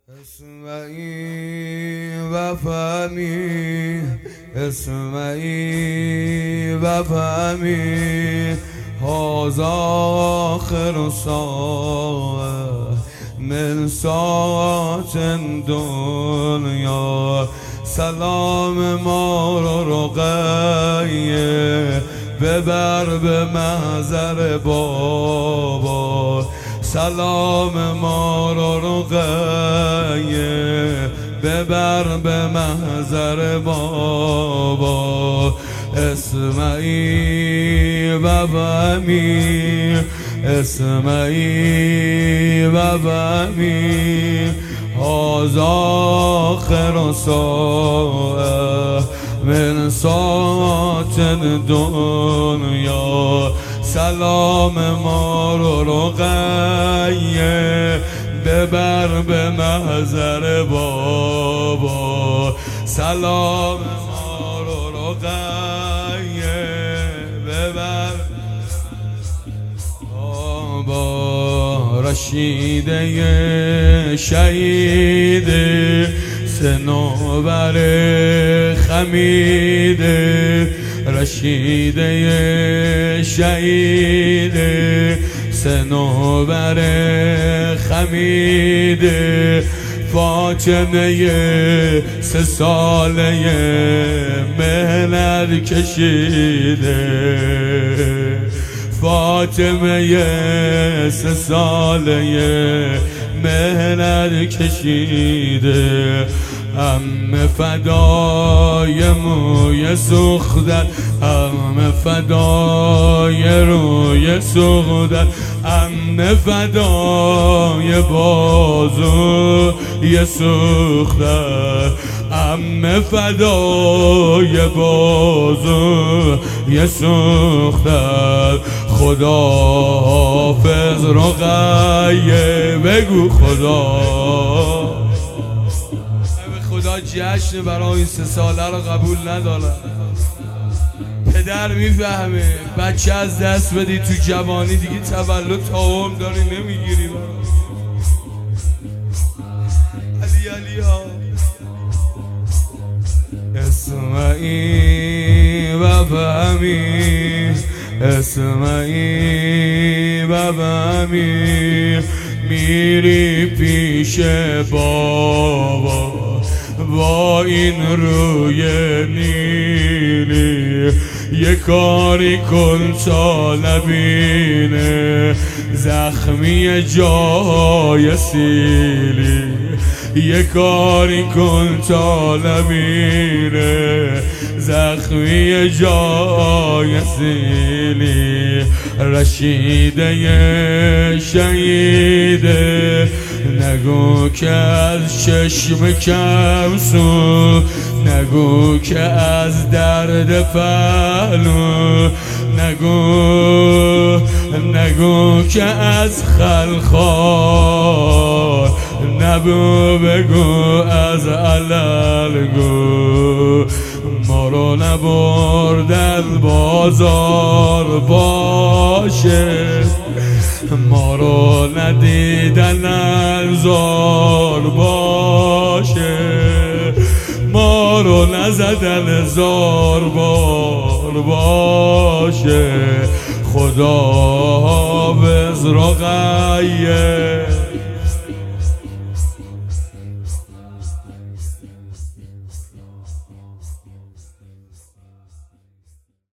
اسمعی و فهمی، اسمعی و فهمی، هذا آخر ساعة من ساعات دنیا. سلام ما رو رقیه ببر به محضر بابا، سلام ما رو رقیه ببر به محضر بابا. اسمعی و فهمی، اسمعی و فهمی، هذا آخر ساعة من ساعات دنیا. سلام ما رو رقیه ببر به محضر بابا، سلام ما رو رقیه ببر بابا. رشیده شهید صنوبر خمیده، رشیده شهید صنوبر خمیده، فاطمه 3 ساله مهنت کشیده، فاطمه 3 ساله مهنت کشیده. عمه فدای موی سوختن، عمه فدای روی سوختن، عمه فدای بازوی سوختن، عمه فدای بازوی سوختن. خدا حافظ رقیه بگو خدا. خدا جشن برای این 3 ساله رو قبول ندارم. پدر میفهمه بچه از دست بدی تو جوانی دیگه تولد تا عمر داری نمیگیری. علی علی ها. اسمعی و فهمی، اسمعی و فهمی، میری پیش بابا با این روی نیلی، یه کاری کن تا نبینه زخمی جای سیلی، یه کاری کن تا نبینه زخمی جای سیلی. رشیده شهیده نگو که از چشم کم سو، نگو که از درد پهلو، نگو که از خلخال، بگو از علل گو. ما رو نبردن بازار باشه، ما رو ندیدن انزار باشه، ما رو نزدن زار بار باشه. خدا حافظ رقیه